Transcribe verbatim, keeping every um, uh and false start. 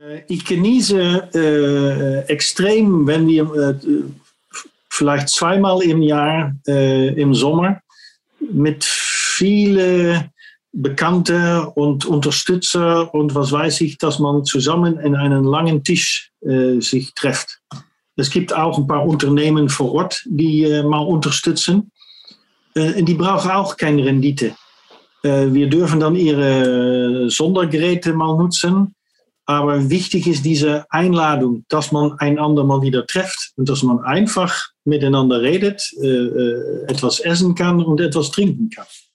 Ich genieße äh, extrem, wenn wir äh, vielleicht zweimal im Jahr äh, im Sommer mit vielen Bekannten und Unterstützer und was weiß ich, dass man zusammen in einen langen Tisch äh, sich trifft. Es gibt auch ein paar Unternehmen vor Ort, die äh, mal unterstützen. Äh, die brauchen auch keine Rendite. Äh, wir dürfen dann ihre Sondergeräte mal nutzen. Aber wichtig ist diese Einladung, dass man einander mal wieder trifft und dass man einfach miteinander redet, äh, etwas essen kann und etwas trinken kann.